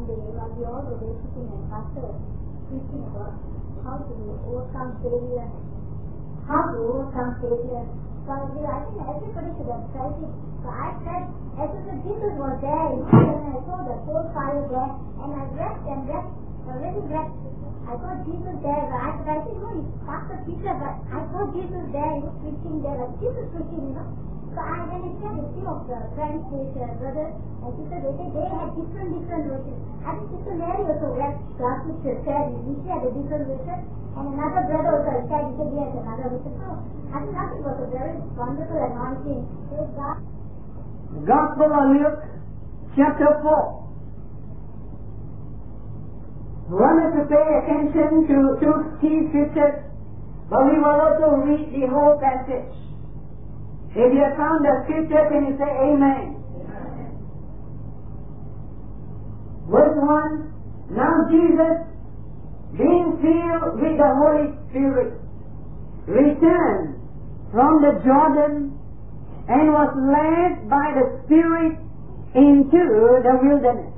one day while we all were sitting and pastor preaching about how to overcome failure. How to overcome failure. So I think everybody should have tried it. So I said, as if Jesus was there in heaven, I saw the whole fire there, and I wept and wept, I really wept. I saw Jesus there, but I said, no, he's Pastor Peter, but I saw Jesus there, he was preaching there, like Jesus preaching, So when I shared a few of the friends, brother and sister, they had different versions. I think Sister Mary also wept last week, she shared a different version, and another brother also shared, he said he has another version. So I think that was a very wonderful anointing. Praise God. Gospel of Luke, chapter 4. We want us to pay attention to two key scriptures, but we will also read the whole passage. If you have found the scripture, can you say amen? Amen. Verse 1, Now Jesus, being filled with the Holy Spirit, returned from the Jordan and was led by the Spirit into the wilderness,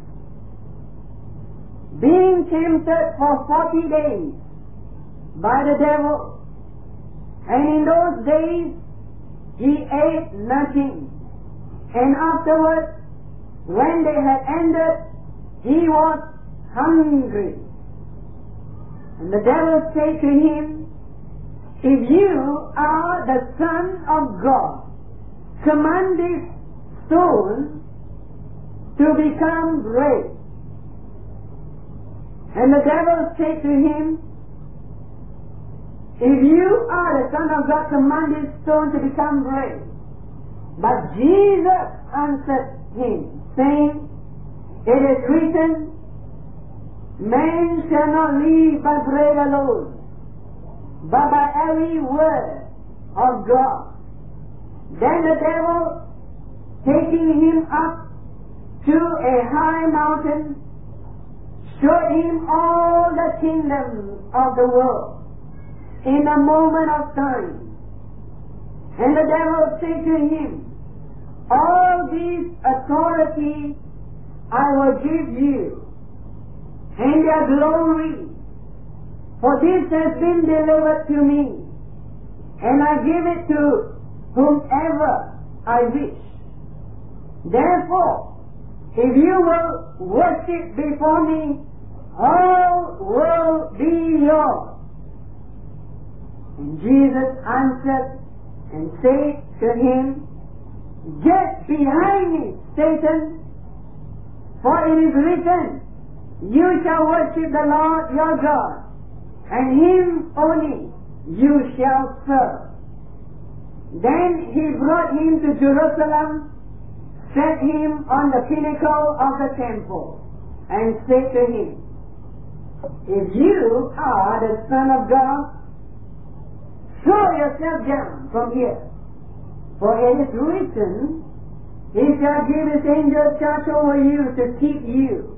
being tempted for 40 days by the devil. And in those days he ate nothing. And afterwards, when they had ended, he was hungry. And the devil said to him, If you are the Son of God, command this stone to become bread. And the devil said to him, If you are the Son of God, command this stone to become bread. But Jesus answered him, saying, It is written, Man shall not live by bread alone, but by every word of God. Then the devil, taking him up to a high mountain, showed him all the kingdoms of the world in a moment of time. And the devil said to him, All this authority I will give you, and their glory, for this has been delivered to me, and I give it to whomever I wish. Therefore, if you will worship before me, all will be yours. And Jesus answered and said to him, Get behind me, Satan, for it is written, You shall worship the Lord your God, and him only you shall serve. Then he brought him to Jerusalem, set him on the pinnacle of the temple, and said to him, If you are the Son of God, throw yourself down from here. For it is written, He shall give His angels charge over you to keep you,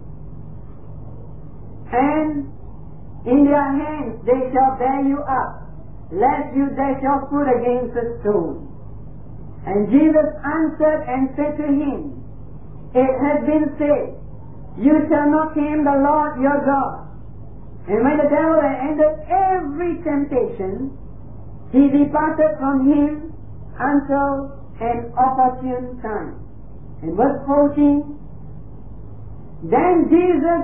and in their hands they shall bear you up, lest you dash your foot against a stone. And Jesus answered and said to him, It has been said, You shall not tempt the Lord your God. And when the devil had ended every temptation, he departed from him until an opportune time. In verse 14, Then Jesus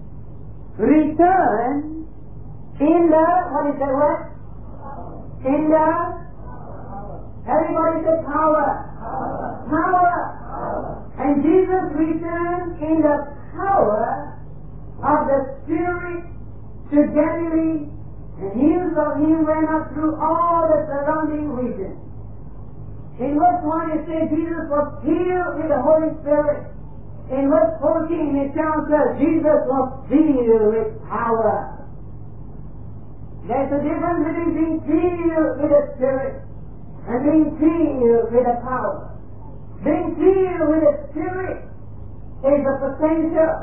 returned in the, what is that word? In the, everybody say power. Power. And Jesus returned in the power of the Spirit to Galilee, and news of him went up through all the surrounding region. In verse 1 it says Jesus was filled with the Holy Spirit. In verse 14 it tells us Jesus was filled with power. There's a difference between being filled with the Spirit and being filled with the power. Being filled with the Spirit is the potential.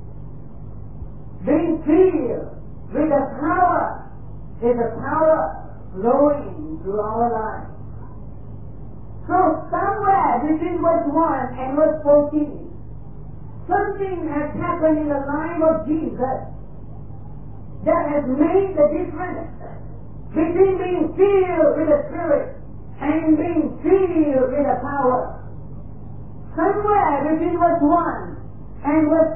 Being filled with the power is the power flowing through our lives. So somewhere between verse 1 and verse 14, something has happened in the life of Jesus that has made the difference between being filled with the Spirit and being filled with the power. Somewhere between verse 1 and verse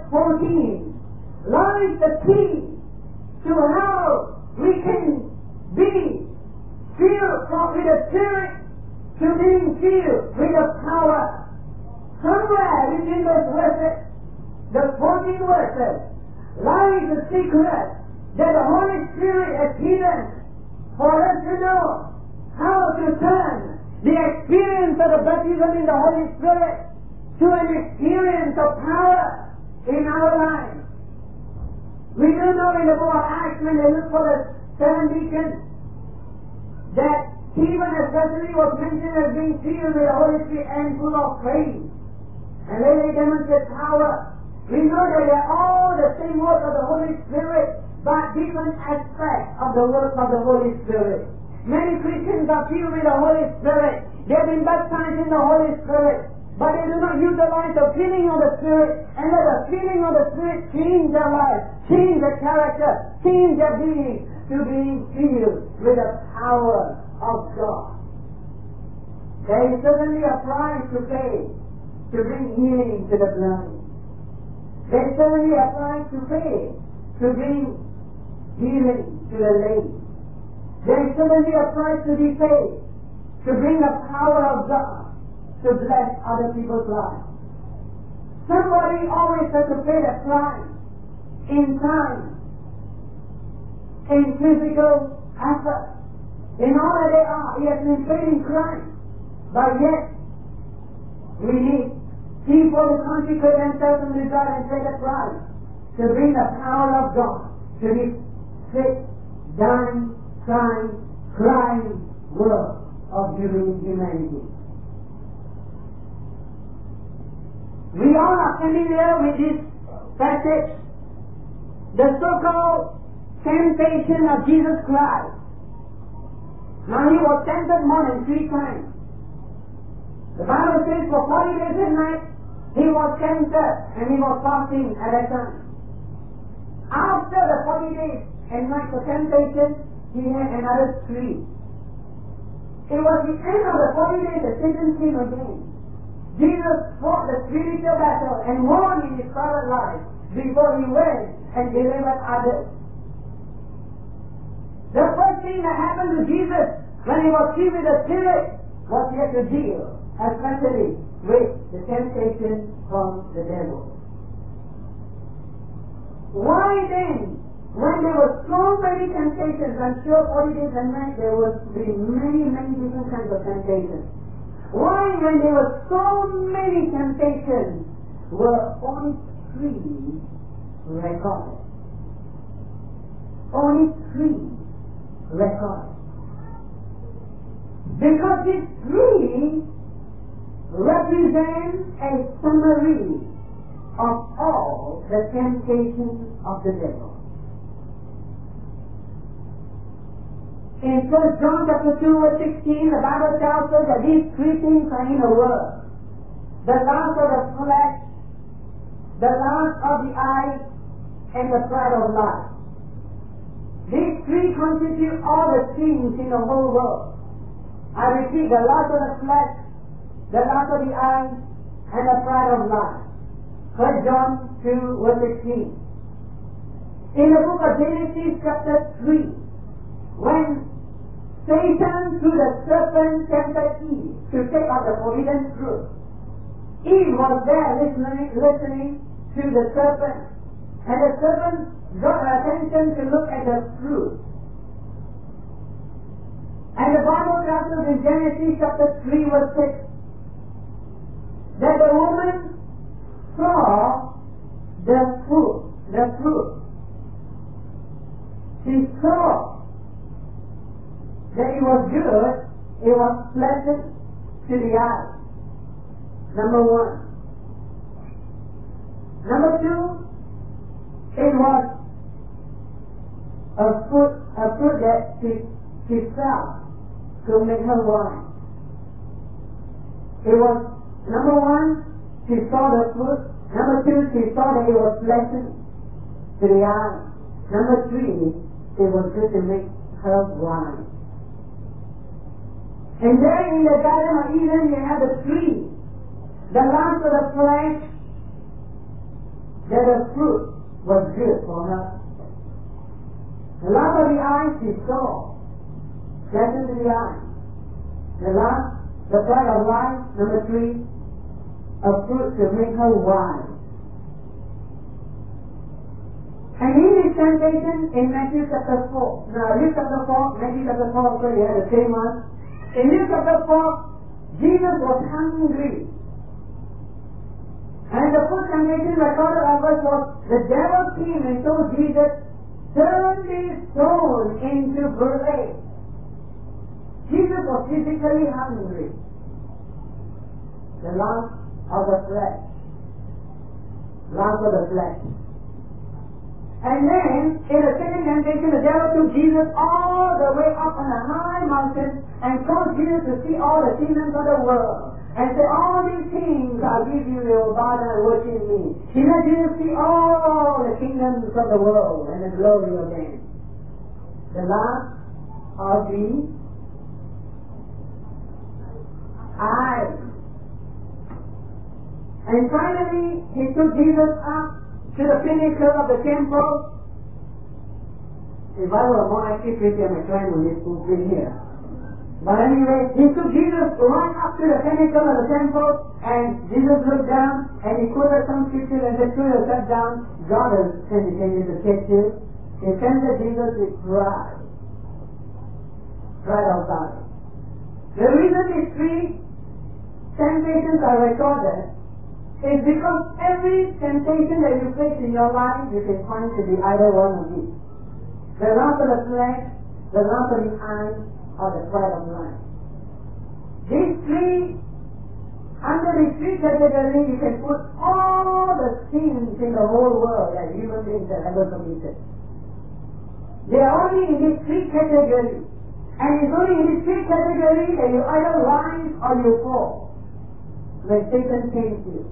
14 lies the key to how we can be filled with the Spirit to being filled with the power. Somewhere between those verses, the 14 verses, lies the secret that the Holy Spirit has hidden for us to know how to turn the experience of the baptism in the Holy Spirit to an experience of power in our lives. We do know in the book of Acts when they look for the 7 deacons that Stephen especially was mentioned as being filled with the Holy Spirit and full of faith. And then they demonstrate power. We know that they are all the same work of the Holy Spirit, but different aspects of the work of the Holy Spirit. Many Christians are filled with the Holy Spirit. They have been baptized in the Holy Spirit, but they do not utilize the filling of the Spirit, and let the filling of the Spirit change their life, change their character, change their being to being filled with the power of God. There is certainly a price to pay to bring healing to the blind. There is certainly a price to pay to bring healing to the lame. There is certainly a price to be paid to bring the power of God to bless other people's lives. Somebody always has to pay the price in time, in physical effort. In all that they are, he has been paid in Christ. But yet, we need people to consecrate themselves unto God and pay the price to bring the power of God to this sick, dying, crying world of humanity. We all are familiar with this passage, the so-called temptation of Jesus Christ. Now he was tempted more than 3 times. The Bible says for 40 days and nights he was tempted and he was fasting at that time. After the 40 days and nights of temptation, he had another 3. It was the end of the 40 days that Satan came again. Jesus fought the spiritual battle and won in his private life before he went and delivered others. The first thing that happened to Jesus when he was filled with the Spirit was he had to deal, especially with the temptation from the devil. Why then, when there were so many temptations, I'm sure 40 days and nights there would be many different kinds of temptations. Why, when there were so many temptations, were only 3 recorded? Only 3 recorded. Because these 3 represent a summary of all the temptations of the devil. In 1 John chapter 2 verse 16, the Bible tells us that these 3 things are in a word. The lust of the flesh, the lust of the eye, and the pride of life. These 3 constitute all the sins in the whole world. I repeat, the lust of the flesh, the lust of the eye, and the pride of life. 1 John 2 verse 16. In the book of Genesis chapter 3, when Satan through the serpent tempted Eve to take out the forbidden fruit, Eve was there listening to the serpent, and the serpent got her attention to look at the fruit. And the Bible tells us in Genesis chapter 3 verse 6 that the woman saw the fruit. She saw that it was good, it was pleasant to the eye. Number 1. Number 2, it was a fruit that she felt to make her wise. It was, number 1, she saw the fruit, Number 2, she saw that it was pleasant to the eye. Number 3, it was good to make her wise. And there in the Garden of Eden you have the tree, the lust of the flesh, that the fruit was good for her. The lust of the eyes she saw, pleasant to the eye. The lust, the pride of life, number 3, a fruit to make her wise. And in this temptation in Matthew chapter 4, now Luke chapter 4, Matthew chapter 4, so you have the same one. In Luke chapter 4, Jesus was hungry. And the first temptation recorded of us was the devil came and told Jesus, turn this stone into bread. Jesus was physically hungry. The lust of the flesh. Lust of the flesh. And then, in the second temptation, the devil took Jesus all the way up on a high mountain and caused Jesus to see all the kingdoms of the world. And said, all these things I'll give you, they will bow down and worship me. He let Jesus see all the kingdoms of the world and the glory of them. The last of the eyes. And finally, he took Jesus up to the pinnacle of the temple. If I were a more active Christian, I might climb on this pulpit here. But anyway, he took Jesus right up to the pinnacle of the temple, and Jesus looked down, and he quoted some scripture and said, throw yourself down. God has sent you to catch you. He tempted Jesus with pride. Pride of God. The reason these 3 temptations are recorded is because every temptation that you face in your life, you can find to be either one of these. The lust of the flesh, the lust of the eye, or the pride of life. These 3, under these 3 categories, you can put all the sins in the whole world that human beings have ever committed. They are only in these 3 categories. And it's only in these 3 categories that you either rise or you fall when Satan tempts you.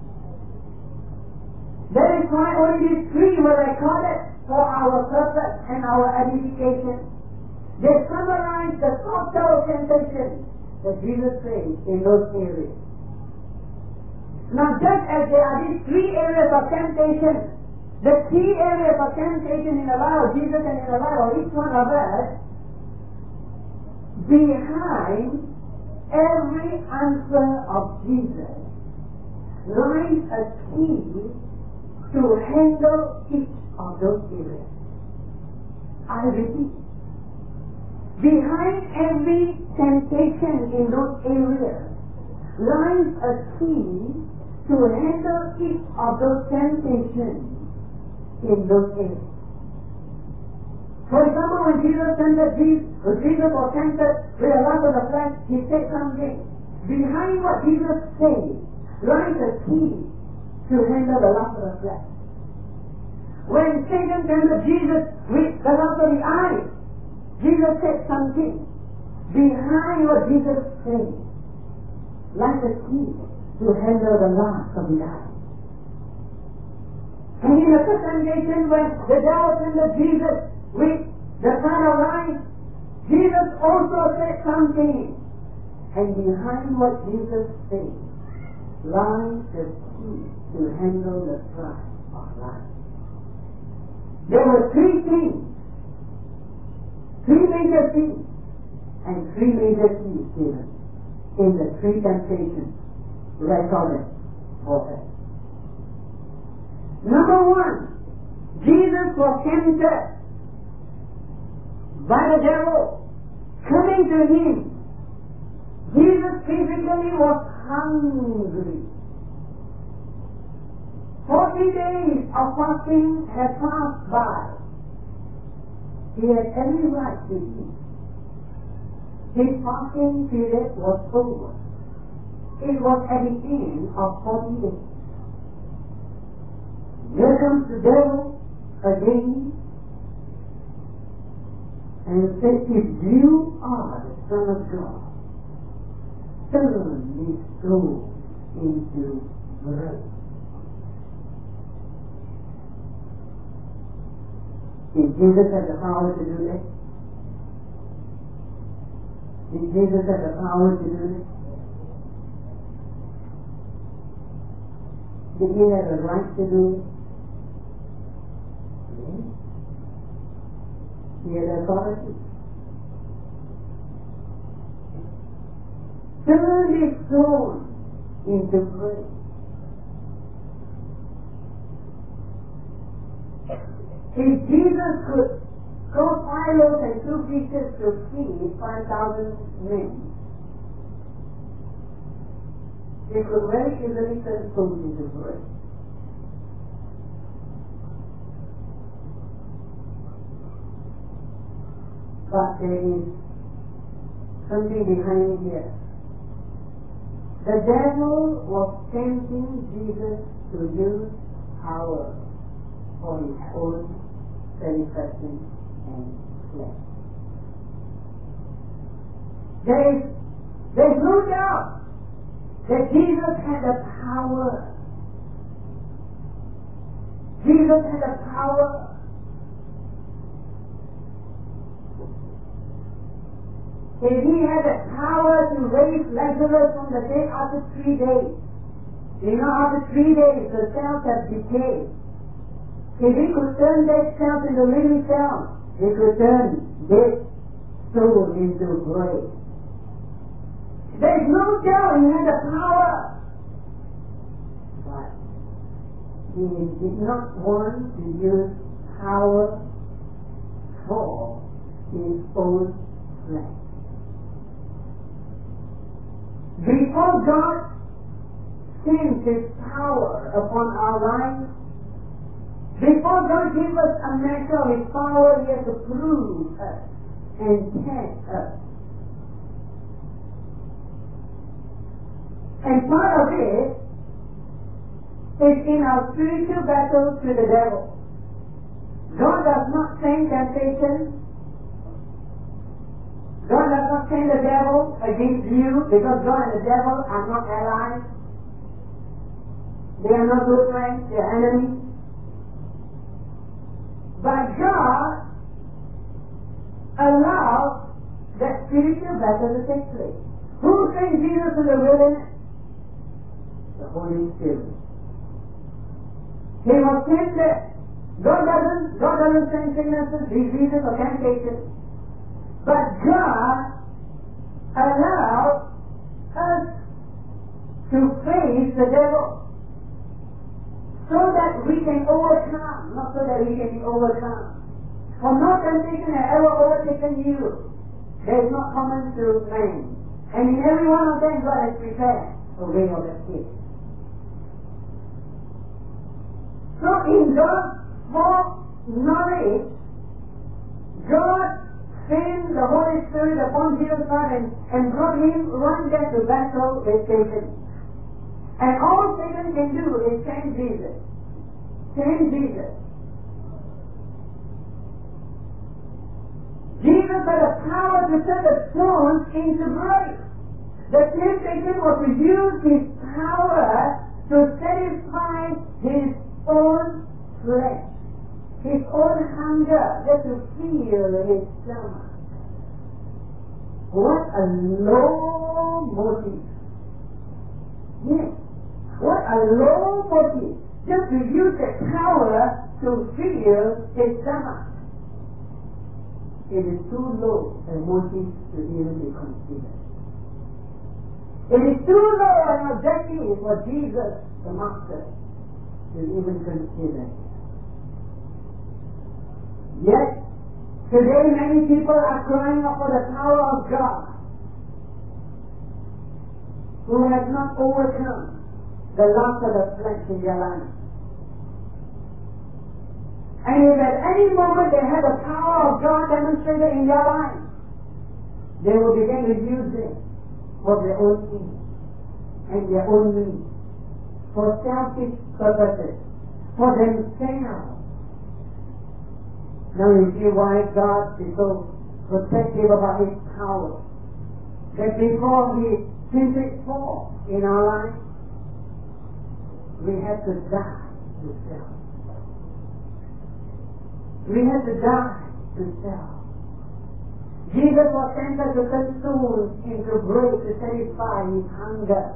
That is why only these 3 were recorded for our purpose and our edification. They summarize the total temptation that Jesus faced in those areas. Now, just as there are these 3 areas of temptation, the key areas of temptation in the life of Jesus and in the life of each one of us, behind every answer of Jesus lies a key to handle each of those areas. I repeat, behind every temptation in those areas lies a key to handle each of those temptations in those areas. For example, when Jesus was tempted with the lust of the flesh, he said something. Behind what Jesus said lies a key to handle the lust of the flesh. When Satan tempted Jesus with the lust of the eye, Jesus said something. Behind what Jesus said lies a key to handle the lust of the eye. And in the first temptation, when the devil tempted Jesus with the pride of life, Jesus also said something. And behind what Jesus said lies the key to handle the pride of life. There were 3 things, 3 major things, and 3 major keys given in the 3 temptations recorded for us. Number 1, Jesus was tempted by the devil coming to him. Jesus physically was hungry. 40 days of fasting had passed by. He had every right to eat. His fasting period was over. It was at the end of 40 days. Here comes the devil again and says, if you are the Son of God, turn this stone into bread. Did Jesus have the power to do this? Did Jesus have the power to do this? Did he have the right to do it? Yes. He had authority. Turn his throne into praise. If Jesus could cause 5 loaves and 2 fishes to feed 5,000 men, he could very easily turn food into bread. But there is something behind here. The devil was tempting Jesus to use power for his own satisfaction and flesh. There's no doubt that Jesus had the power. Jesus had the power. If he had the power to raise Lazarus from the dead after 3 days, you know, after 3 days the cells have decayed. If he could turn dead cells into living cells, he could turn dead souls into bread. There's no doubt he had the power. But he did not want to use power for his own flesh. Before God sends His power upon our lives, before God gives us a measure of His power, He has to prove us and test us. And part of it is in our spiritual battles with the devil. God does not send temptation. God does not send the devil against you, because God and the devil are not allies. They are not good friends, they are enemies. But God allows that spiritual battle to take place. Who sent Jesus to the wilderness? The Holy Spirit. He was tempted. God doesn't send sicknesses, diseases, or temptation. But God allowed us to face the devil so that we can overcome, not so that we can be overcome. For no temptation has ever overtaken you that is not common to man. And in every one of them God has prepared a way of escape. So in God's foreknowledge, God sent the Holy Spirit upon Jesus Christ and brought him right there to battle with Satan. And all Satan can do is tempt Jesus. Tempt Jesus. Jesus had the power to turn the stones into bread. The temptation was to use his power to satisfy his own flesh, his own hunger, just to fill his stomach. What a low motive. Yes. What a low motive. Just to use the power to fill his stomach. It is too low a motive to even be considered. It is too low an objective for Jesus, the Master, to even consider. Yet, today many people are crying out for the power of God, who have not overcome the lust of the flesh in their life. And if at any moment they have the power of God demonstrated in their life, they will begin to use it for their own needs and their own needs, for selfish purposes, for themselves. Now you see why God is so protective about His power. That before He sends it forth in our life, we have to die to self. We have to die to self. Jesus was sent to consume and to break, to satisfy his hunger.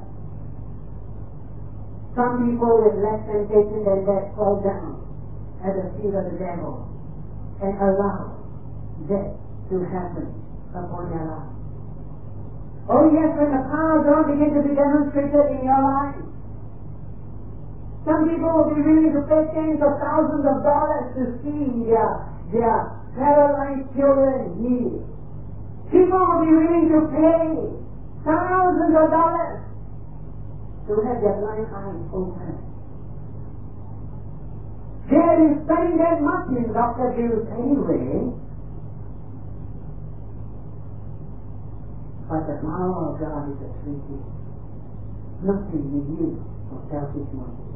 Some people with less temptation than that fall down at the feet of the devil and allow death to happen upon their lives. Oh yes, when the power of God begins to be demonstrated in your life, some people will be willing to pay tens of thousands of dollars to see their paralyzed children healed. People will be willing to pay thousands of dollars to have their blind eyes open. They have been spending that much in doctor bills anyway. But the power of God is a free gift. Nothing is used for selfish motives.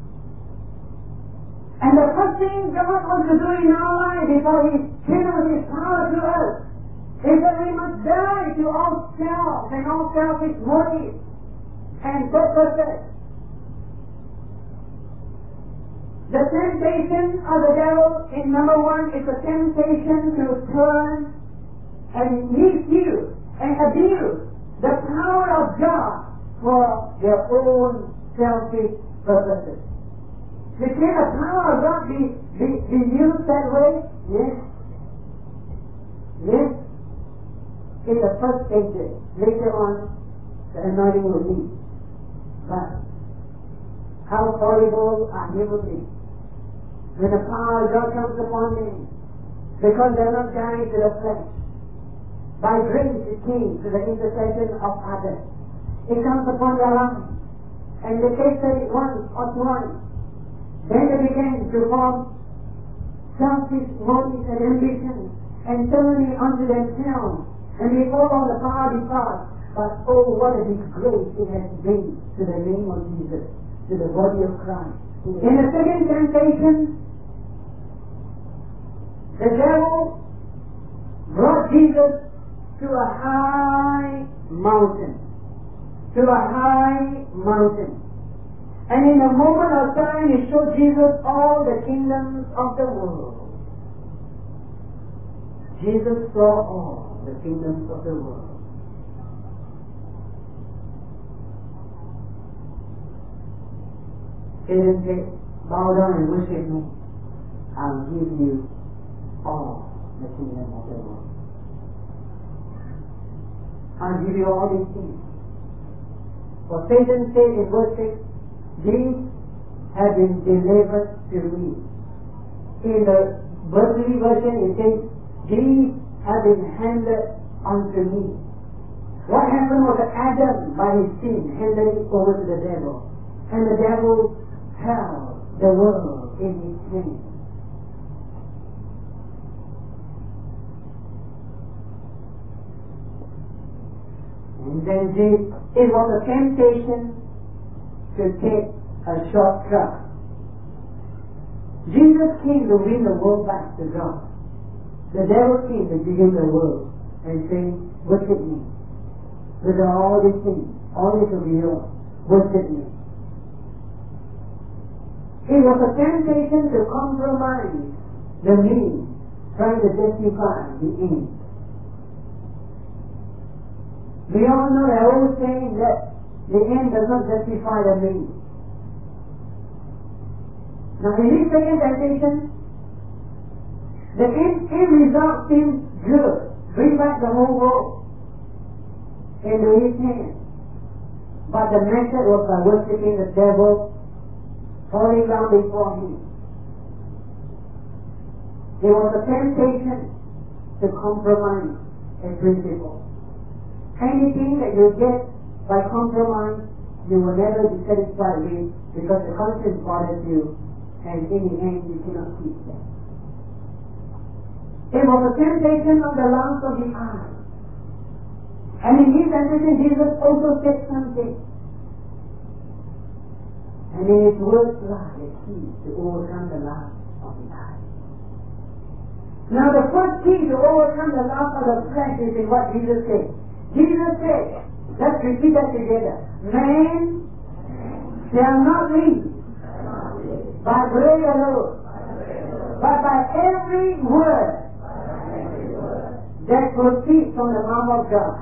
And the first thing God wants to do in our life before He channels His power to us is that we must die to all self and all selfish motives and purposes. The temptation of the devil in number one is a temptation to turn and misuse and abuse the power of God for their own selfish purposes. Can the power of God be used that way? Yes. Yes. In the first stages. Later on, the anointing will leave. But how horrible are human beings when the power of God comes upon them, because they are not dying to the flesh. By grace it came to the intercession of others. It comes upon their life, and they tasted it once or twice. Then they began to form selfish motives and ambitions and turn it unto themselves, and before all the power departs. But oh, what a disgrace it has been to the name of Jesus, to the body of Christ. In the second temptation, the devil brought Jesus to a high mountain. To a high mountain. And in a moment of time, he showed Jesus all the kingdoms of the world. Jesus saw all the kingdoms of the world. Satan said, bow down and worship me. I'll give you all the kingdom of the world. I'll give you all these things. For Satan said in verse 6, these have been delivered to me. In the Berkeley version it says, these have been handed unto me. What happened was that Adam, by his sin, handed it over to the devil. And the devil held the world in his hands. And then it was a temptation to take a shortcut. Jesus came to win the world back to God. The devil came to give him the world and say, worship me. With all these things, all this will be yours. Worship me. It was a temptation to compromise the means, trying to justify the end. We all know the old saying that the end does not justify the means. Now in this second temptation, the end result seems good. Bring back the whole world into his hands. But the method was by worshipping the devil, falling down before him. It was a temptation to compromise a principle. Anything that you get by compromise, you will never be satisfied with, because the conscience bothers you, and in the end you cannot keep that. It was a temptation of the lust of the eye. And in his temptation, Jesus also said something. And in his words lie the key to overcome the lust of the eye. Now the first key to overcome the lust of the flesh is in what Jesus said. Jesus said, let's repeat that together. Man shall not live by bread alone, but by every that proceeds from the mouth of God.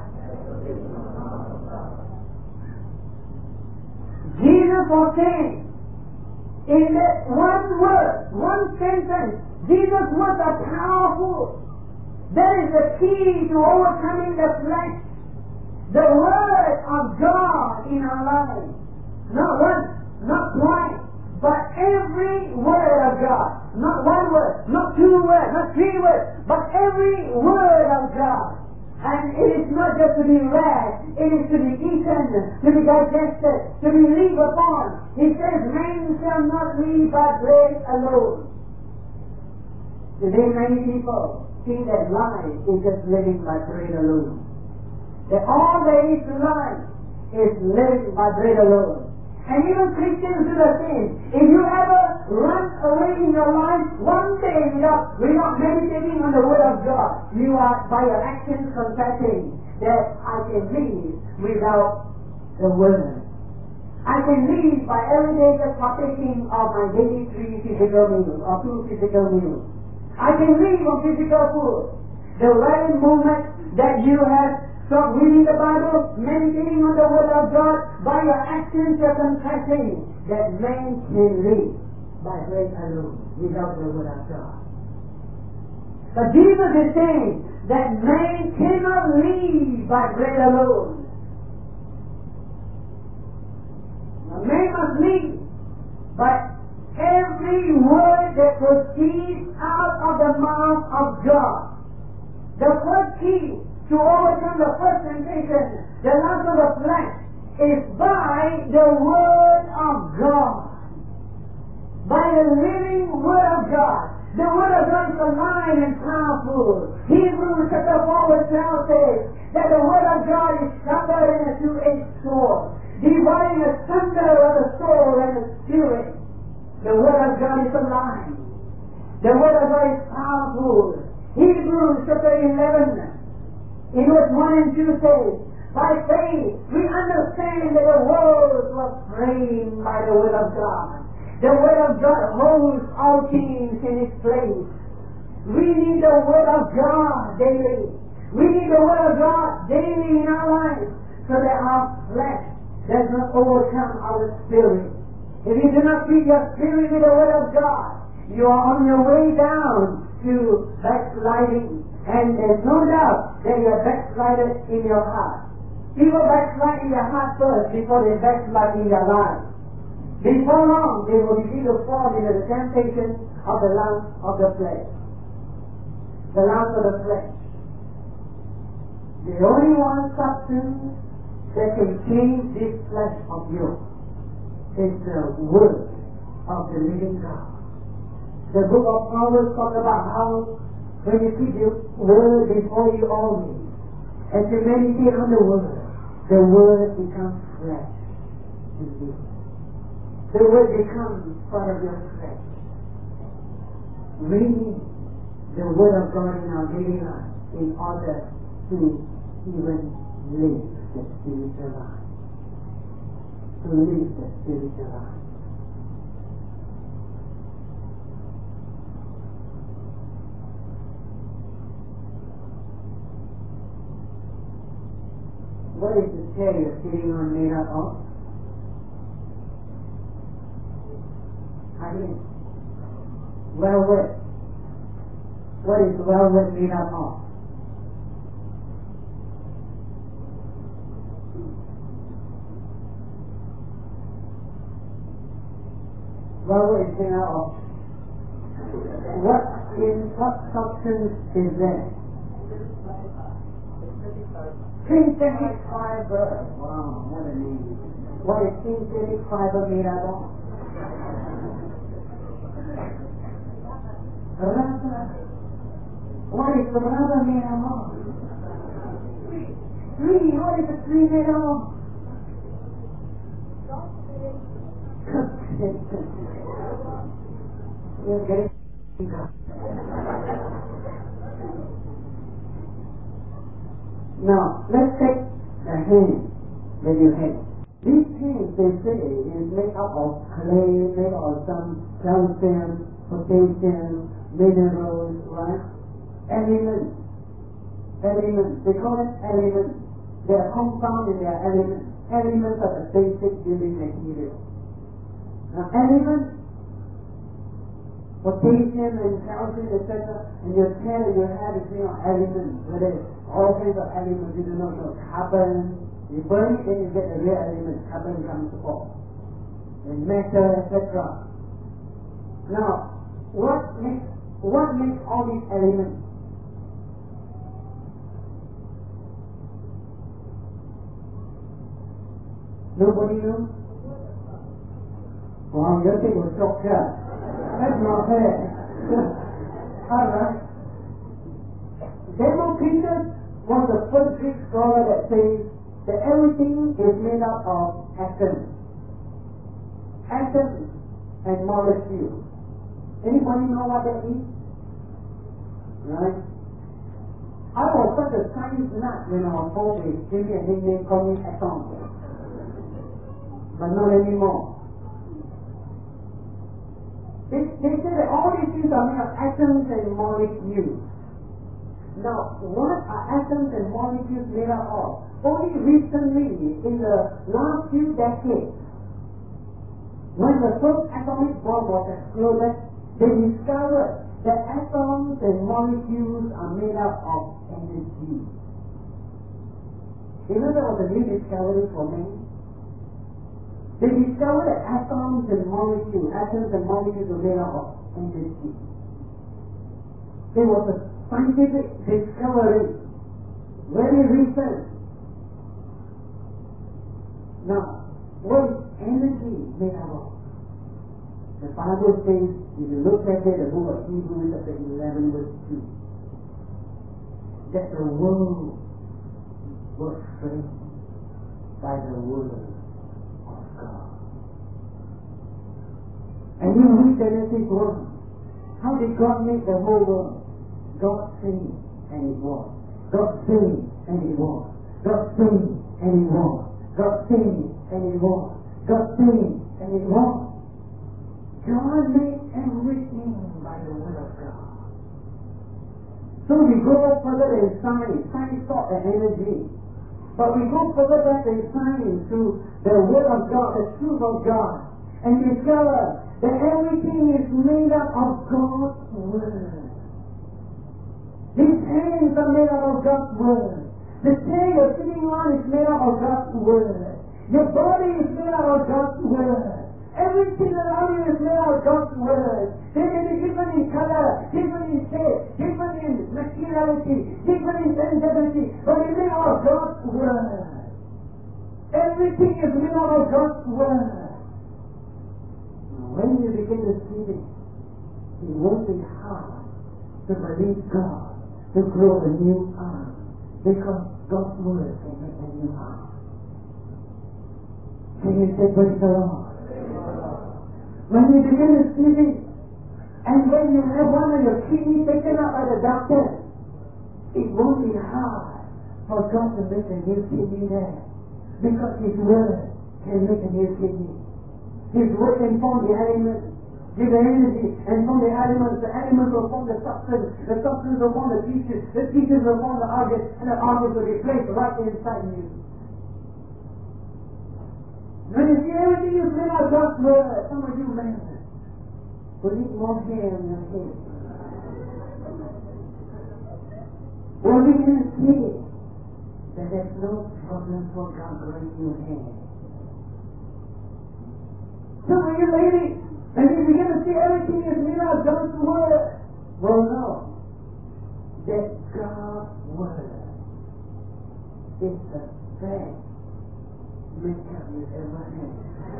Jesus was saying, in that one word, one sentence, Jesus' words are powerful. That is the key to overcoming the flesh. The Word of God in our lives. Not once, not twice, but every Word of God. Not one word, not two words, not three words, but every Word of God. And it is not just to be read, it is to be eaten, to be digested, to be lived upon. He says, man shall not live by bread alone. Today many people think that life is just living by bread alone. That all there is to life is living by bread alone. And even Christians do the same. If you ever run away in your life one day without meditating on the Word of God, you are by your actions confessing that I can live without the Word. I can live by every day just partaking of my daily 3 physical meals or 2 physical meals. I can live on physical food. The very moment that you have stopped reading the Bible, meditating on the Word of God, by your actions you're confessing that man can live by bread alone without the Word of God. But Jesus is saying that man cannot live by bread alone. A man must live by every word that proceeds out of the mouth of God. The first key to overcome the first temptation, the lust of the flesh, is by the Word of God. By the living Word of God. The Word of God is alive and powerful. Hebrews chapter 4 verse 12 says that the Word of God is sharper than a two-edged sword, dividing asunder of the soul and the spirit. The Word of God is alive. The Word of God is powerful. Hebrews chapter 11 in verse 1 and 2 says, by faith we understand that the world was framed by the Word of God. The Word of God holds all things in its place. We need the Word of God daily. We need the Word of God daily in our lives so that our flesh does not overcome our spirit. If you do not feed your spirit with the Word of God, you are on your way down to backsliding. And there's no doubt that you are backslided in your heart. People backslide in their heart first before they backslide in their life. Before long, they will begin to fall into the temptation of the lust of the flesh. The lust of the flesh. The only one substance that can change this flesh of yours is the Word of the living God. The book of Proverbs talks about how when you keep your Word before you always, as you meditate on the Word becomes flesh in you. The Word becomes part of your flesh. We need the Word of God in our daily life in order to even live the spiritual life. To live the spiritual life. What is the chair you're sitting on made up of? Again, velvet. What is velvet made up of? Velvet is made up of. What substance is that? Synthetic fiber. Wow, what a name. What is synthetic fiber made out of? Rubber. What is the rubber made out of? Tree. What is the tree made out of? You're getting Now, let's take the hand that you have. This hand, they say, is made up of clay, made of some calcium, potassium, minerals, right? Elements. elements. They call them elements. They are compound in their elements. Elements are the basic building material. Now elements, potassium and calcium, etc., and you tell you have it made of elements, whether it's all kinds of elements, you don't know, so carbon, you burn it, then you get the real elements, carbon comes forth, and matter, etc. Now, what makes all these elements? Nobody knows? Wow, your thing was shocked, yeah. That's not fair. Alright. Democritus was the first Greek scholar that says that everything is made up of atoms. Atoms and molecules. Anybody know what that means? Right? I was such a science nut when I was 4. They gave me a nickname called me Atom. But not anymore. They say that all these things are made of atoms and molecules. Now, what are atoms and molecules made up of? Only recently, in the last few decades, when the first atomic bomb was exploded, they discovered that atoms and molecules are made up of energy. You know that was a new discovery for me? They discovered that atoms and molecules were made up of energy. It was a scientific discovery, very recent. Now, what is energy made up of? The Bible says, if you look at it, the book of Hebrews chapter 11 verse 2, that the world was framed by the word of God. And you read Genesis 1. How did God make the whole world? God said, and it was. God said, and it was. God said, and it was. God said, and it was. God said, and it was. God made everything by the word of God. So we go further in science. Science taught the energy. But we go further back in science to the word of God, the truth of God, and discover that everything is made up of God's word. These hands are made up of God's word. The chair you're sitting on is made up of God's word. Your body is made up of God's word. Everything around you is made out of God's word. They may be different in color, different in shape, different in materiality, different in sensibility, but it's made out of God's word. Everything is made out of God's word. When you begin to see this, it won't be hard to believe God to grow a new arm, because God's word can make a new arm. Can you say praise the Lord? When you begin to see this, and when you have one of your kidneys taken out by the doctor, it won't be hard for God to make a new kidney there, because His word can make a new kidney. His word can form the elements, give the energy, and form the elements will form the substance will form the pieces will form the organs, and the organs will be placed right inside you. When you see everything is made out of God's word, some of you men will need more hair on your head. Well, we can see that there's no problem for God growing new hair. Some of you ladies, and you begin to see everything is made out of God's word, well, know that God's word is the best makeup you've ever had.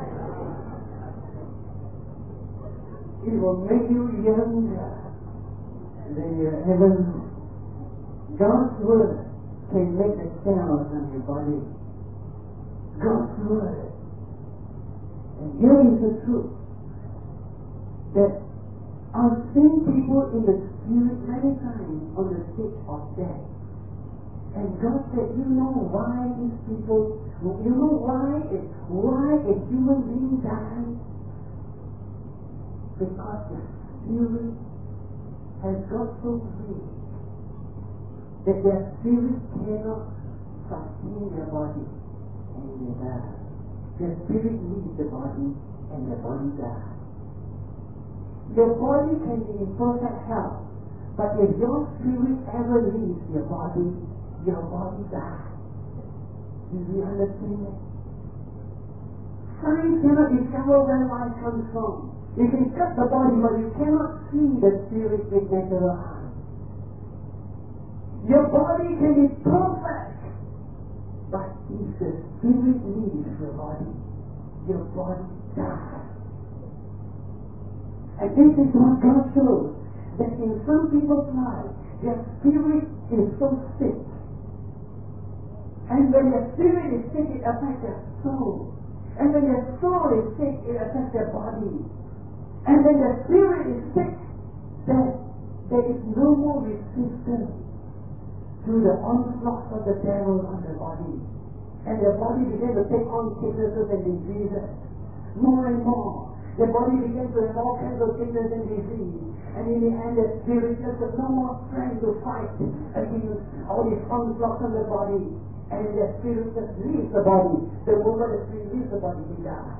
It will make you younger than you ever knew. God's word can make the cells on your body. God's word. And here is the truth, that I've seen people in the spirit many times on the stage of death. And God said, you know why these people, you know why a human being dies? Because the spirit has got so weak that their spirit cannot sustain their body and they die. Their spirit leaves the body and their body dies. Your body can be in perfect health, but if your spirit ever leaves your body dies. Do you understand that? Science cannot discover where life comes from. You can cut the body, but you cannot see the spirit with natural eyes. Your body can be perfect, but if the spirit leaves your body dies. And this is what God shows, that in some people's lives, their spirit is so sick. And when their spirit is sick, it affects their soul. And when their soul is sick, it affects their body. And when their spirit is sick, then there is no more resistance to the onslaught of the devil on the body. And their body begins to take on sicknesses and diseases. More and more. Their body begins to have all kinds of sickness and disease. And in the end, their spirit just has no more strength to fight against all these onslaughts on the body. And the spirit just leaves the body. The moment the spirit leaves the body, he dies.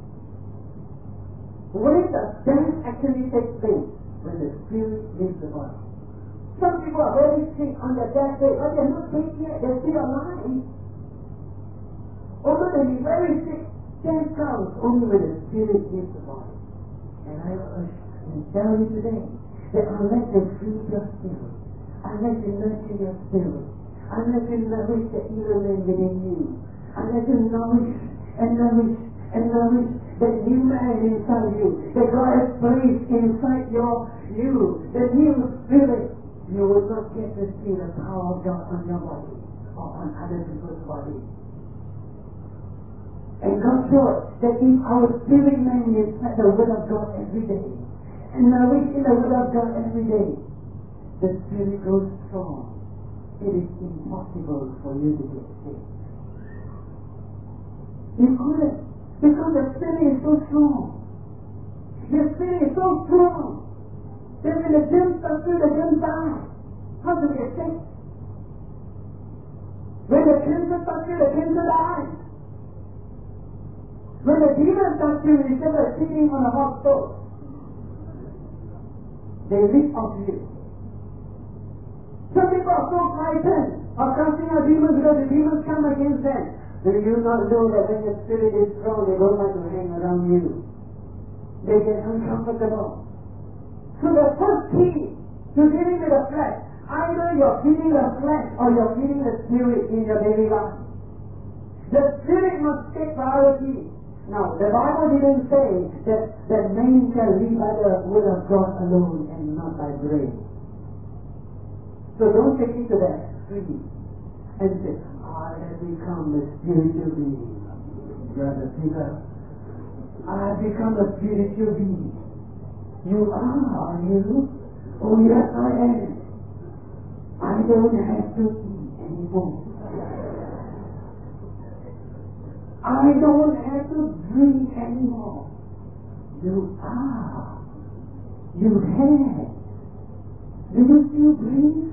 When does death actually take place? When the spirit leaves the body. Some people are very sick on their deathbed, but they're not dead yet. They're still alive. Although they be very sick, death comes only when the spirit leaves the body. And I tell you today that unless you feed your spirit, unless you nurture your spirit, unless you nourish the inner man within you, unless you nourish that new man inside you, that God has placed inside you, the new spirit, you will not get to see the power of God on your body or on other people's body. And God showed that if our spirit man is at the Word of God every day, and nourish in the Word of God every day, the spirit grows strong. It is impossible for you to get sick. You couldn't, because the spirit is so strong. Your spirit is so strong that when the germs come through, the germs die. How do you get sick? When the cancer comes through, the cancer dies. When the demons come through, instead of sitting on a hot stove, they leap off you. Some people are so frightened of casting out demons because the demons come against them. Do you not know that when your spirit is strong, they don't like to hang around you? They get uncomfortable. So the first key to dealing with the flesh, either you're feeding the flesh or you're feeding the spirit in your daily life. The spirit must take priority. Now, the Bible didn't say that man shall live by the word of God alone and not by bread. So don't take it to the extreme and say, I have become a spiritual being. Brother Peter, I have become a spiritual being. You are you? Oh yes, I am. I don't have to eat anymore. I don't have to drink anymore. You are. You have. Do you still breathe?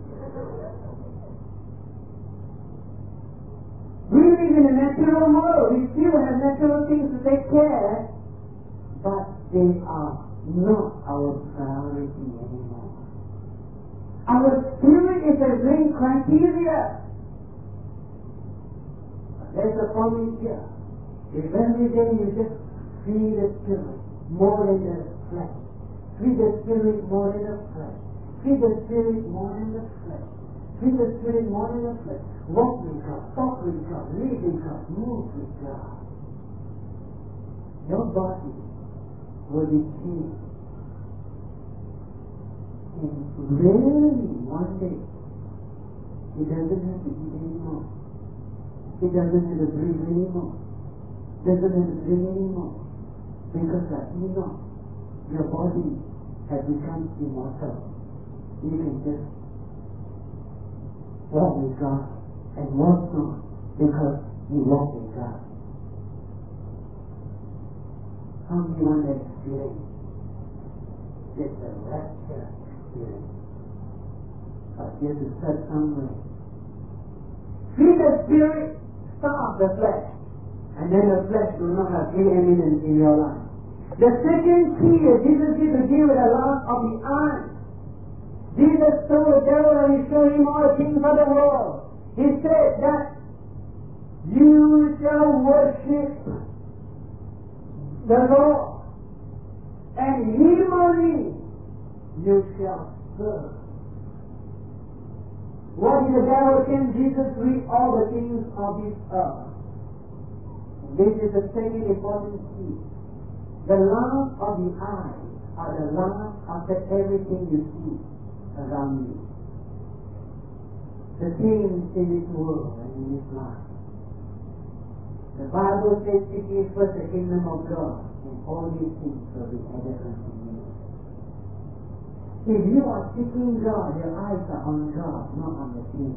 We live in a natural world. We still have natural things to take care, but they are not our priority anymore. Our spirit is the main criteria. There's a promise here. If every day you just feed the spirit more than the flesh, feed the spirit more than the flesh, feed the spirit more than the flesh, feed the spirit more than the flesh, walk with God, talk with God, live with God, move with God, your body will be changed. And really, one day, it doesn't have to eat anymore. It doesn't have to breathe anymore. Doesn't have to drink anymore. Because like Enoch, your body has become immortal. You can just walk with God and walk not because you walk with God. How many want that experience? Just a rapture experience but you have to start somewhere. Feed the spirit, starve the flesh, and then the flesh will not have any eminence in your life. The second key is Jesus is to deal with the lust of the eye. Jesus told the devil and he showed him all the things of the world. He said that you shall worship the Lord, and Him only you shall serve. What is the devil? Can Jesus read all the things of this earth? This is the second important key. The lust of the eye are the lust after everything you see around you. The things in this world and in this life. The Bible says, seek ye first the kingdom of God, and all these things will be added unto you. If you are seeking God, your eyes are on God, not on the things.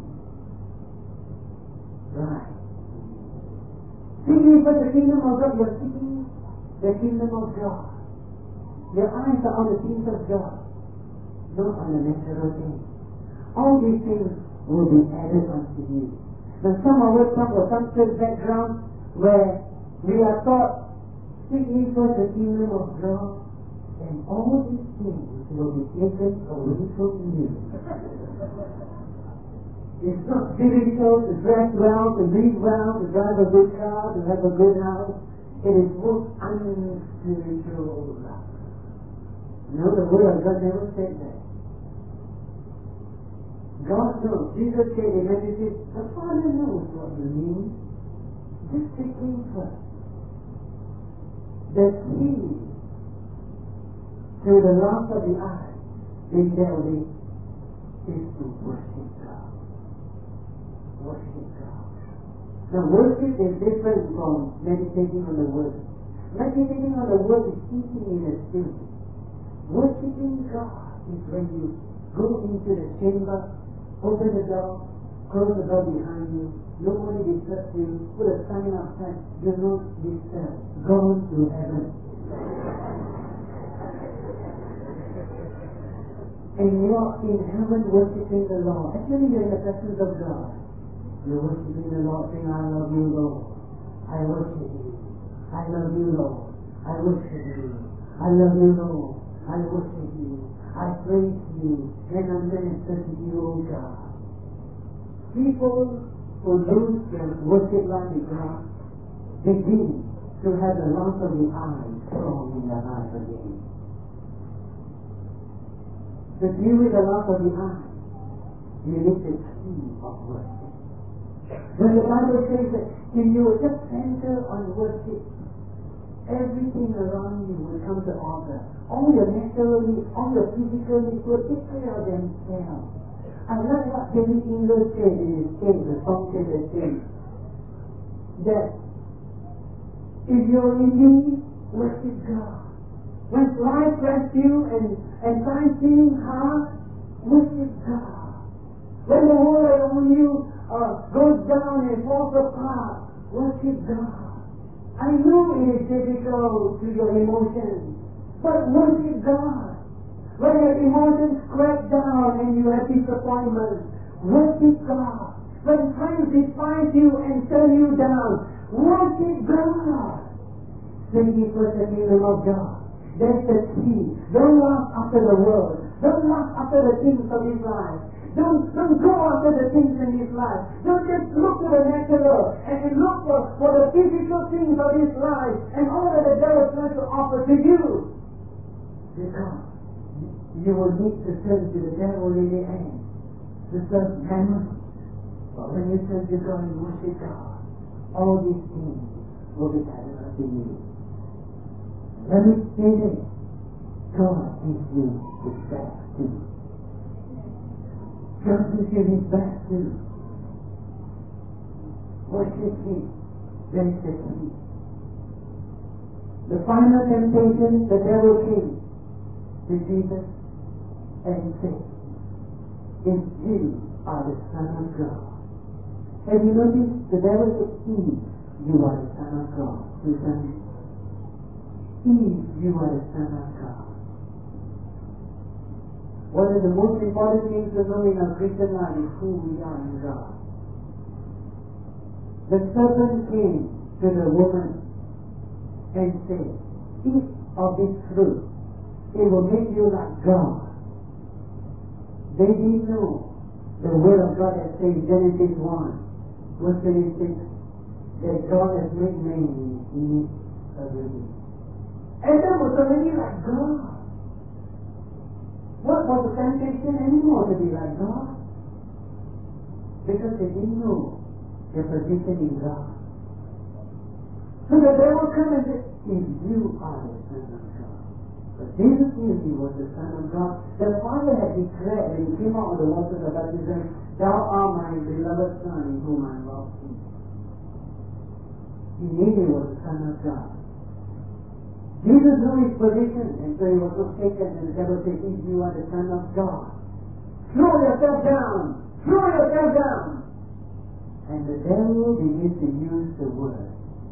Right. Seek ye first the kingdom of God, you are seeking the kingdom of God. Your eyes are on the things of God, not on the natural things. All these things will be added unto you. Now some of us come from some church background where we are taught, seek ye first the kingdom of God, and all these things will be taken away from you. It's not spiritual to dress well, to live well, to drive a good car, to have a good house. It is most unspiritual life. No, the Word of God never said that. God knows. Jesus said in Matthew 6, the Father knows what you need. Just take Him first. The key to the lust of the eye, being dealt with, is to worship God. Worship God. Now worship is different from meditating on the Word. Meditating on the Word is thinking in the Spirit. Worshipping God is when you go into the chamber, open the door, close the door behind you, nobody disturbs you, put a sign outside, do not disturb, gone to heaven. And you are in heaven worshipping the Lord. Actually you are in the presence of God. You're worshipping the Lord, saying, I love you, Lord. I worship you. I love you, Lord. I worship you. I love you, Lord. I worship you. I praise you. And I minister to you, O God. People who lose their worship life with God begin to have the lust of the eye strong in their life again. To deal with the lust of the eye, you need the key of worship. When the Bible says that if you will just center on worship, everything around you will come to order. All your natural needs, all your physical needs will take care of themselves. I like what David Ingle said in his case, the song says that if you're in need, worship God. When life presses you and times seem hard, worship God. When the world around you goes down and falls apart, worship God. I know it is difficult to your emotions, but worship God. When your emotions crack down and you have disappointment, worship God. When friends despise you and turn you down, worship God. Seek ye first the kingdom of God. That's the key. Don't lust after the world. Don't lust after the things of this life. Don't go after the things in this life. Don't just look to the natural and look for the physical things of this life and all that the devil tries to offer to you. Because you will need to turn to the devil in the end to serve mammon. But when you turn to God and worship God, all these things will be added unto you. Let me say this. God gives you His best too. God gives you His best too. Worship Him. That is the key. The final temptation, the devil came to Jesus and said, if you are the Son of God. Have you noticed the devil said, Eve, you are the Son of God. Two times. Eve, you are the Son of God. One of the most important things to know in our Christian life is who we are in God. The serpent came to the woman and said, eat of this fruit. It will make you like God. They didn't know the word of God that says Genesis 1, verse 26, that God has made man in his image already. Adam was already like God. What was the temptation anymore to be like God? Because they didn't know their position in God. So the devil came and said, if you are the Son of God. But Jesus knew he was the Son of God. The Father had declared when he came out of the waters of baptism, thou art my beloved Son in whom I am well pleased. He knew he was the Son of God. Jesus knew his position, and so he was not taken, and the devil said, if you are the Son of God, throw yourself down! Throw yourself down! And the devil begins to use the word.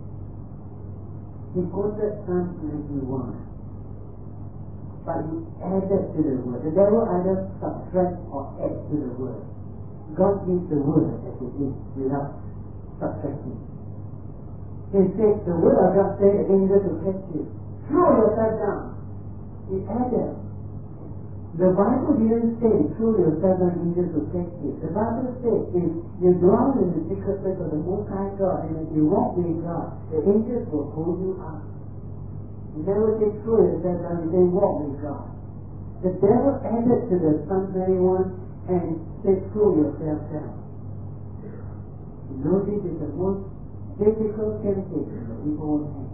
He quoted Psalm 91, but he added to the word. The devil either subtract or add to the word. God gives the word as it is, without subtracting. He said, the word of God said, the angel to catch you. Throw yourself down. He added. The Bible didn't say throw yourself down, angels will catch you. The Bible said if you dwell in the secret place of the Most High God and if you walk with God, the angels will hold you up. You never say throw yourself down, you say walk with God. The devil added to the Psalm 91 and said throw yourself down. You know this is the most difficult temptation that people will have.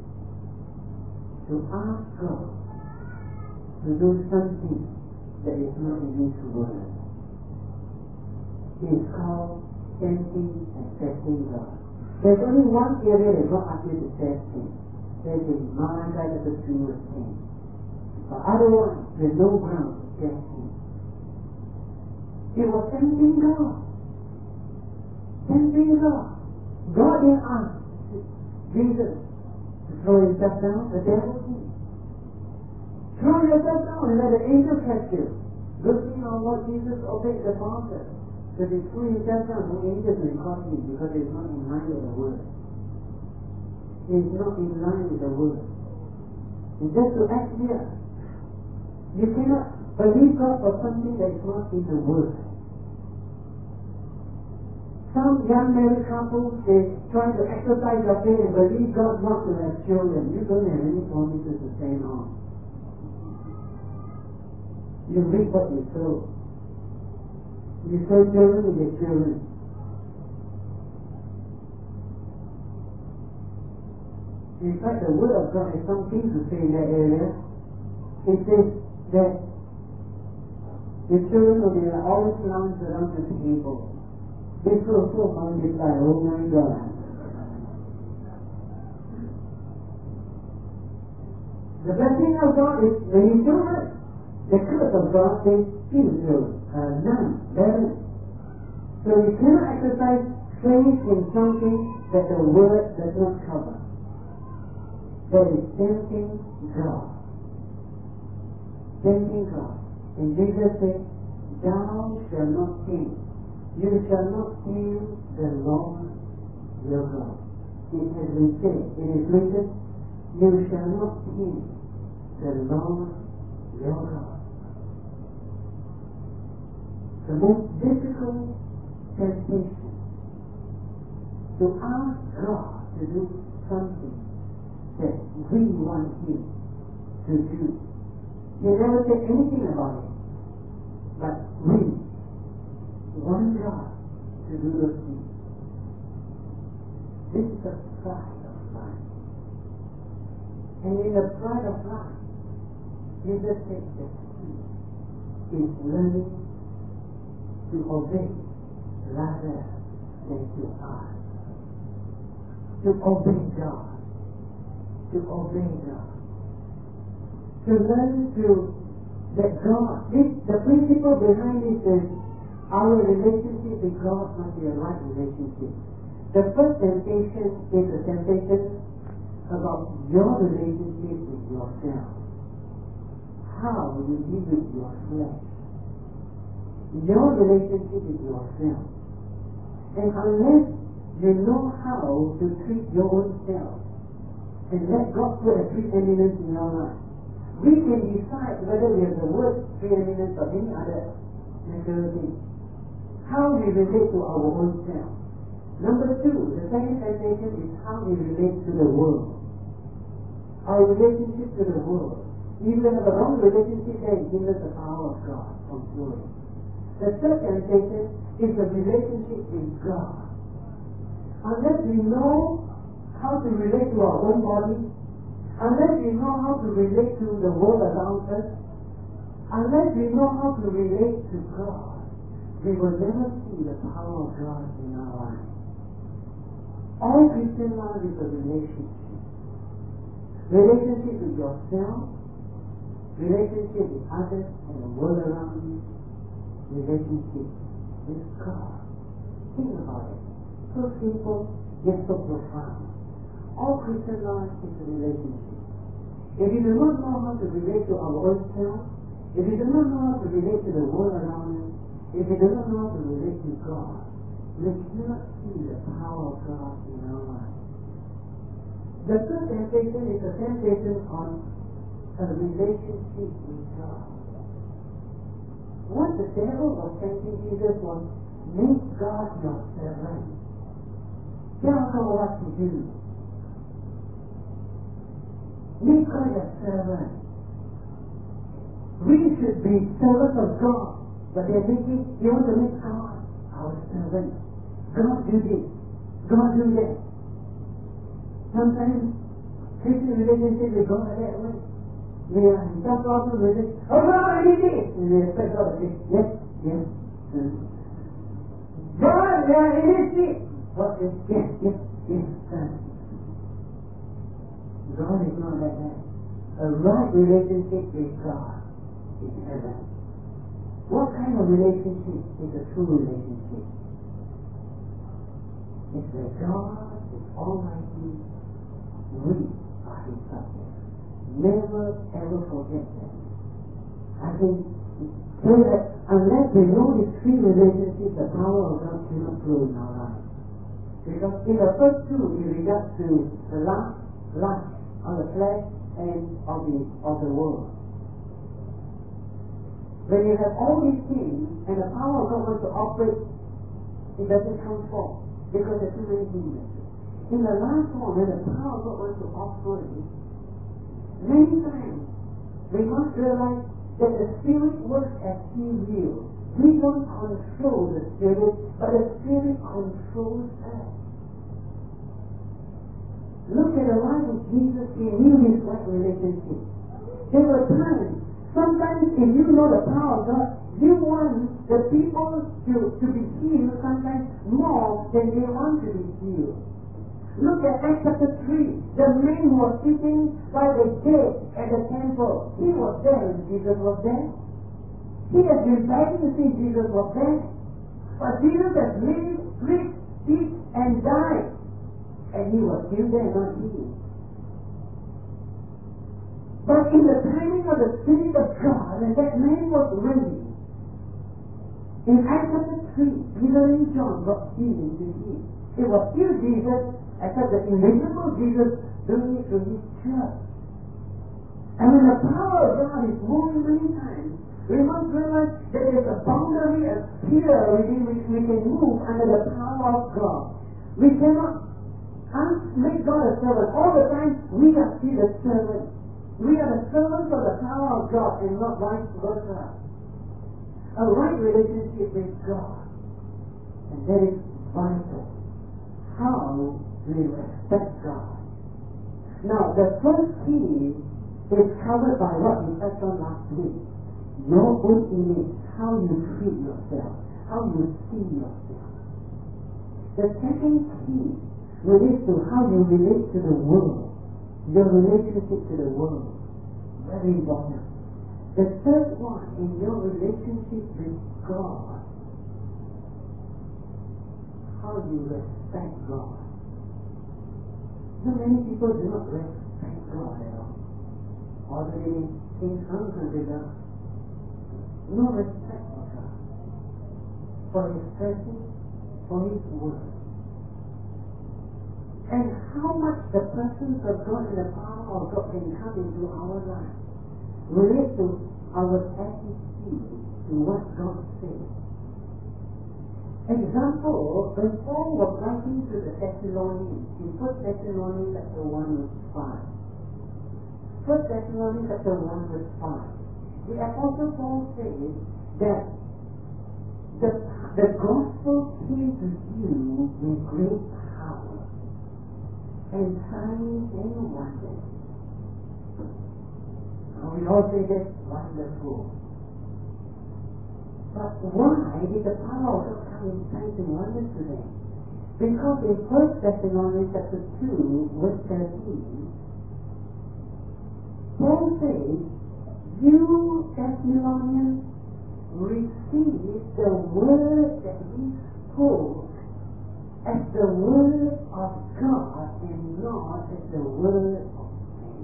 To ask God to do something that is not in His word. It's called tempting and testing God. There's only one area that God asks you to test Him. That's in Malachi chapter 3 verse 10. But otherwise, there's no ground to test Him. It was tempting God. Tempting God. God didn't ask Jesus to throw himself down. The devil did. Throw yourself down and let the angel catch you. Good thing on what Jesus obeyed the Father. Because he threw himself down, no angels will caught him because it's not in line with the word. It's not in line with the word. It's just to act here. You cannot believe God for something that is not in the word. Some young married couples, they try to exercise their faith and believe God not to have children. You don't have any promises to stand on. You reap what you sow. You sow children, you get children. In fact, the Word of God has something to say in that area. It says that the children will be like always lounge around the table. This will so multiply, oh my God. The blessing of God is many children. The curse of God is few children, none, barren. So you cannot exercise faith in something that the Word does not cover. That is tempting God. Tempting God. And Jesus said, thou shalt not tempt. You shall not kill the Lord your God. It has been said, it is written, you shall not kill the Lord your God. The most difficult temptation to ask God to do something that we want Him to do. He never said anything about it, but we want God to do those things. This is the pride of life. And in the pride of life, Jesus said that He is learning to obey rather than to ask. To obey God. To obey God. To learn to that God, the principle behind this is our relationship with God must be a right relationship. The first temptation is a temptation about your relationship with yourself. How you deal with your flesh. your relationship with yourself. And unless you know how to treat your own self and let God put a preeminence in your life, we can decide whether we have the worst preeminence of any other natural thing. How we relate to our own self. Number two, the second temptation is how we relate to the world. Our relationship to the world. If we have a wrong relationship, then it hinders the power of God from flowing. The third temptation is the relationship with God. Unless we know how to relate to our own body, unless we know how to relate to the world around us, unless we know how to relate to God, we will never see the power of God in our lives. All Christian life is a relationship. Relationship with yourself, relationship with others and the world around you, relationship with God. Think about it. So simple, yet so profound. All Christian life is a relationship. If you do not know how to relate to our own self, if you do not know how to relate to the world around you, if you do not know how to relate to God, we cannot see the power of God in our lives. The third temptation is a temptation on a relationship with God. What the devil was tempting Jesus was, make God your servant. Tell God what to do. Make God your servant. We should be servants of God. But they're thinking, you want to make God our servant. God do this. God do that. Sometimes Christian relationships with God are that way. We are in some problem with it. Oh God, I need this. And we expect God to say, yes, yes. God, it is this. What is yes, yes, yes. God is not like that. A right relationship with God is heaven. What kind of relationship is a true relationship? It's where God is almighty, we are His subjects. Never ever forget that. I can say that unless we know this three relationships, the power of God cannot flow in our lives. Because in the first two, in regards to the lust of the flesh and of the world. When you have all these things and the power of God wants to operate, it doesn't come forth because there are too many hindrances. In the last one, when the power of God wants to operate, many times we must realize that the Spirit works as He will. We don't control the Spirit, but the Spirit controls us. Look at the life of Jesus. He knew His right relationship. There were times, sometimes if you know the power of God, you want the people to be healed sometimes more than they want to be healed. Look at Acts chapter 3. The man who was sitting by the gate at the temple. He was there when Jesus was there. He has been begging to see Jesus was there. But Jesus has lived, eat, and died. And he was still there, not healed. But in the timing of the Spirit of God, and that man was ready. In Acts chapter 3, Peter and John got healing to heal. It was still Jesus, except the invisible Jesus doing it through His church. And when the power of God is moving many times, we must realize that there is a boundary, a sphere within which we can move under the power of God. We cannot make God a servant. All the time, we are still a servant. We are the servants of the power of God and not vice versa. A right relationship with God. And that is vital. How we respect God. Now, the first key is covered by what we touched on last week. Your own image, how you treat yourself, how you see yourself. The second key relates to how you relate to the world, your relationship to the world. Very important. The third one in your relationship with God, how you respect God. So many people do not respect God at all. Or they think unconsidered. No respect for God. for His presence, for His word. And how much the presence of God and the power of God can come into our life relates to our attitude to what God says. Example, when Paul was writing to the Thessalonians, in 1 Thessalonians chapter 1 verse 5. 1 Thessalonians chapter 1 verse 5. The Apostle Paul says that the gospel came to you with great power and signs and wonders. Now we all say that's wonderful. But why did the power of God come in signs and wonders to them? Because in 1 Thessalonians chapter 2 verse 13, Paul says, you Thessalonians receive the word that we spoke as the word of God and not as the word of man.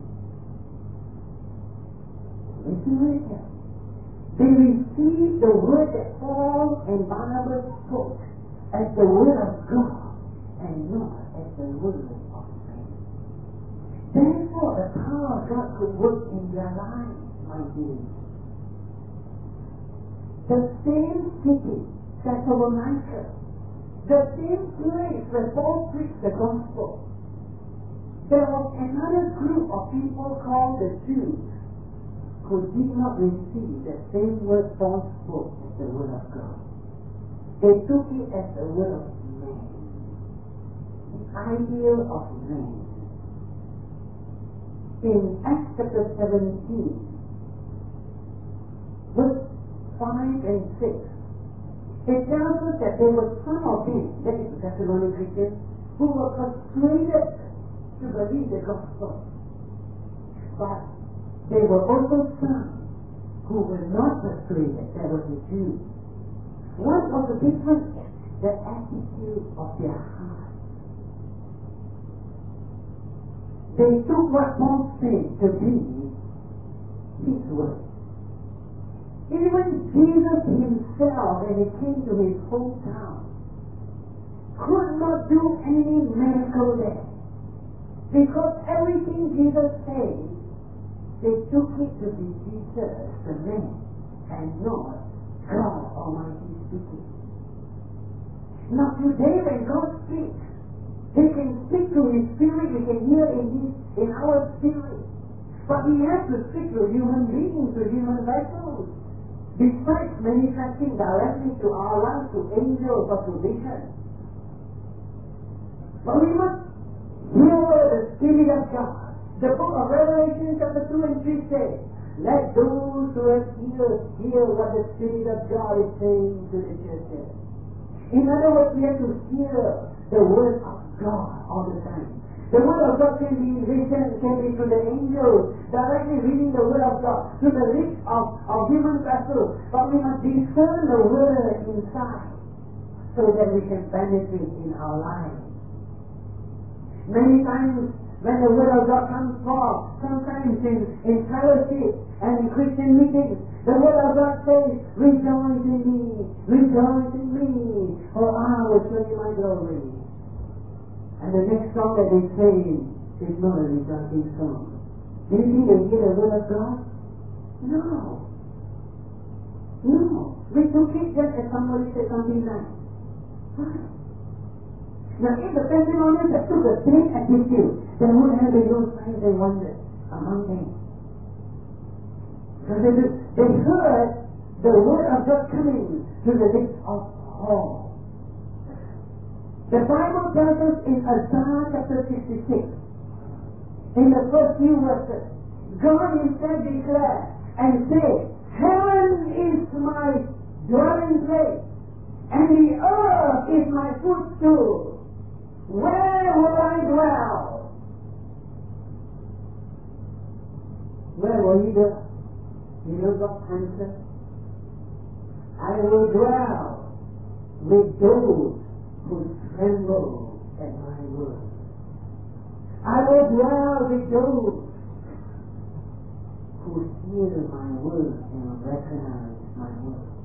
Listen right here. They received the word that Paul and Barnabas spoke as the word of God and not as the word of man. Therefore, the power of God could work in their lives, my dear. The same city, Thessalonica, the same place where Paul preached the gospel, there was another group of people called the Jews who did not receive the same word Paul spoke as the word of God. They took it as the word of man, the ideal of man. In Acts chapter 17, verse 5 and 6, it tells us that there were some of them, that is the Thessalonian Christians, who were persuaded to believe the gospel. But there were also some who were not persuaded. That was the Jews. What was the difference? The attitude of their heart. They took what Paul said to be his word. Even Jesus himself, when he came to his hometown, could not do any miracle there. Because everything Jesus said, they took it to be Jesus, the man, and not God Almighty speaking. Now today when God speaks, He can speak to His spirit, we can hear in our spirit. But He has to speak to human beings, to human vessels. Besides manifesting directly to our lives, to angels or to visions. But we must hear the Spirit of God. The book of Revelation chapter 2 and 3 says, let those who have ears hear what the Spirit of God is saying to the churches. In other words, we have to hear the word of God all the time. The word of God can be vision, can be to the angels, directly reading the word of God, to the lips of human vessels. But we must discern the word inside, so that we can benefit in our lives. Many times, when the word of God comes forth, sometimes in fellowship and in Christian meetings, the word of God says, rejoice in me, for I will show you my glory. And the next song that they sing is not a rejoicing song. Do you think they hear the word of God? No. We took it just as somebody said something nice. Now if the Thessalonians that took the same attitude, there would have been no signs and wonders among them. So they heard the word of God coming to the lips of Paul. The Bible tells us in Isaiah chapter 66, in the first few verses, God Himself declared and said, heaven is my dwelling place, and the earth is my footstool. Where will I dwell? Where will He dwell? You know God's answer? I will dwell with those who tremble at my word. I will dwell with those who hear my word and recognize my word.